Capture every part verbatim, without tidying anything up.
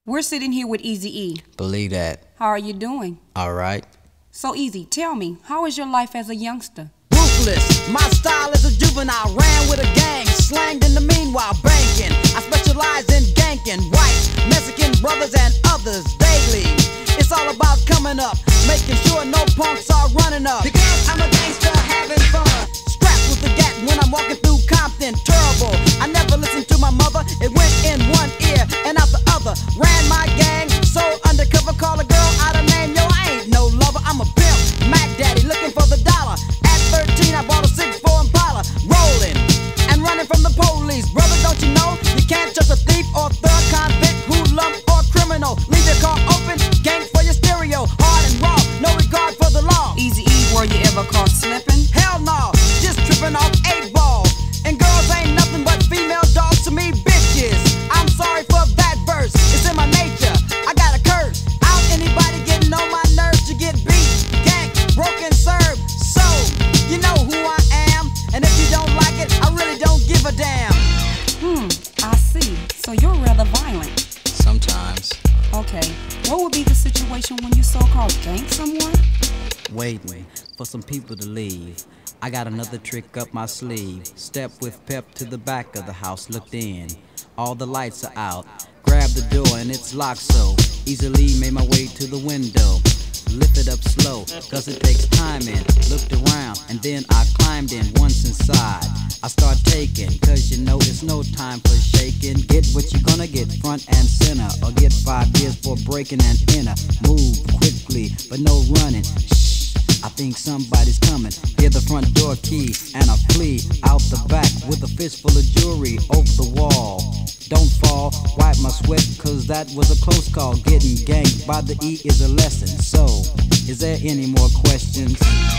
We're sitting here with Eazy-E. Believe that. How are you doing? All right. So Easy, tell me, how is your life as a youngster? Ruthless, my style is a juvenile. Ran with a gang, slanged in the meanwhile banking. I specialize in ganking white, Mexican brothers and others daily. It's all about coming up, making sure no punks are running up. Because I'm a gangster having fun, strapped with the gat when I'm walking through Compton. Terrible, I never listened to my mother. It went in one ear and out the other. Ran my gang, so undercover, call a girl out of name. Yo, I ain't no lover, I'm a pimp, Mac Daddy, looking for the dollar. At thirteen, I bought a six four Impala, rolling and running from the police. Brother, don't you know you can't trust a thief or thug, convict, hoodlum or criminal. Leave your car open, gang for your stereo, hard and raw, no regard for the law. Eazy-E, were you ever caught slipping? Hell no, just tripping off eight ball. And girls ain't nothing but female dogs to me, bitches. I'm sorry for that verse, it's in my nature. I got a curse. Out anybody getting on my nerves, you get beat, ganked, broken, served. So you know who I am, and if you don't like it, I really don't give a damn. Hmm, I see. So you're rather violent. Sometimes. Okay, what would be the situation when you so-called gank someone? Waiting for some people to leave. I got another trick up my sleeve. Step with pep to the back of the house, looked in. All the lights are out. Grabbed the door and it's locked, so easily made my way to the window. Lifted up slow, cause it takes time in. Looked around and then I climbed in. Once inside, I start taking, cause you know it's no time for shaking. Get what you're gonna get, front and center, or get five years for breaking and enter. Move quickly, but no running. Shh, I think somebody's coming. Hear the front door key and I flee out the back with a fistful of jewelry over the wall. Don't fall, wipe my sweat, cause that was a close call. Getting ganked by the E is a lesson. So, is there any more questions?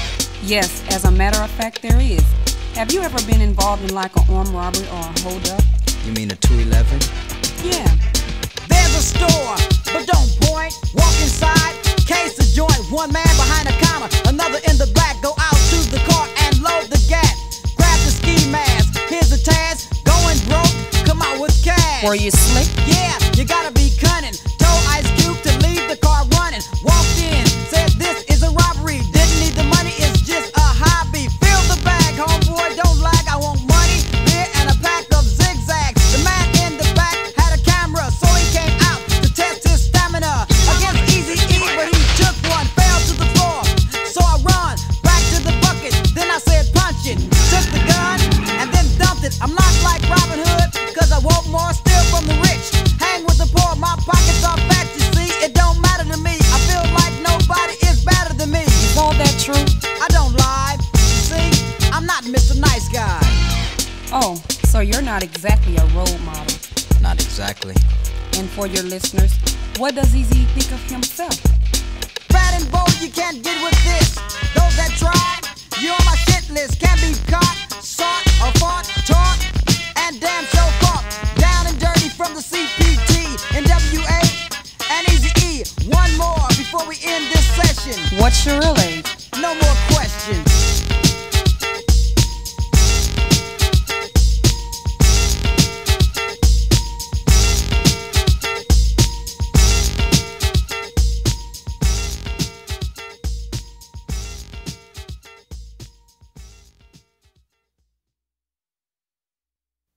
Yes, as a matter of fact, there is. Have you ever been involved in like an armed robbery or a hold-up? You mean a two eleven? Yeah. There's a store, but don't point. Walk inside, case the joint. One man behind the counter, another in the back. Go out to the car and load the gat. Grab the ski mask, here's the task. Going broke, come out with cash. Were you slick? Yeah, you gotta be cunning. Told Ice Cube to leave the car running. Walked in, said this is a robbery. Didn't need the money, it's just a hobby. Fill the bag, homeboy, don't lag. I want money, beer, and a pack of zigzags. The man in the back had a camera, so he came out to test his stamina against Eazy-E, but he took one, fell to the floor. So I run back to the bucket, then I said punch it. Took the gun and then dumped it. I'm not like Robin Hood, cause I want more, steal from the rich. Hang with the poor, my pockets are fat, you see. It don't matter to me, I feel like nobody is better than me. Is all that true? I don't lie, you see, I'm not Mister Nice Guy. Oh, so you're not exactly a role model. Not exactly. And for your listeners, what does Eazy think of himself? Fat and bold, you can't get with this. Those that try, you're on my shit list. Can't be caught, sought, or fought, taught, and damn so caught.